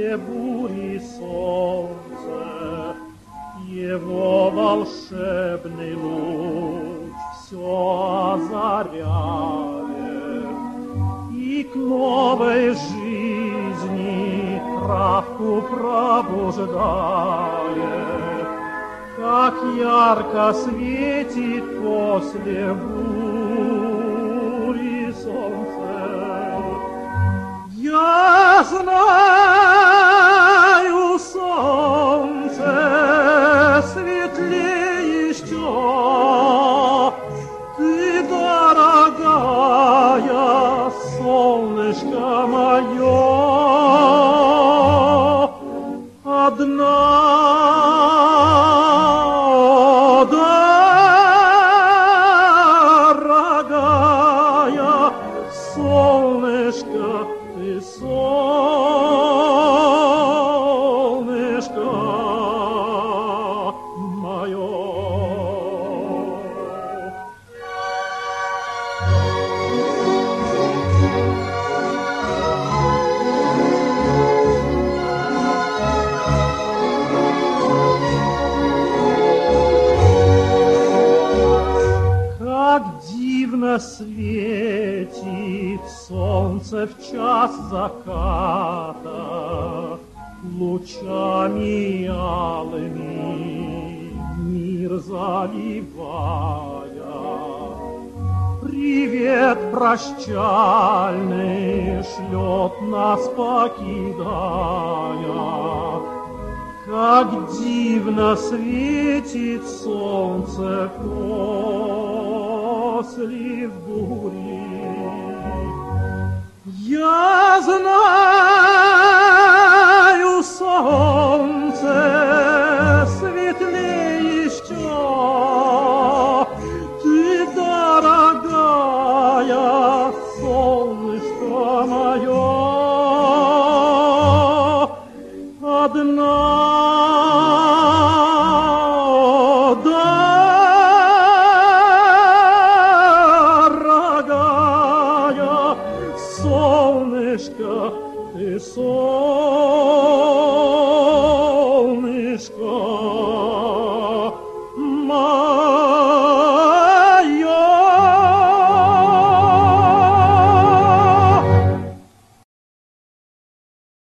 после бури солнце, его волшебный луч все озаряет, и к новой жизни травку пробуждает, как ярко светит после бури солнце. Я знаю, солнце светлее еще, ты, дорогая, солнышко мое, одна. Солнышко, ты солнышко мое. Как дивно светит солнце в час заката, лучами алыми мир заливая. Привет прощальный шлет нас покидая. Как дивно светит солнце в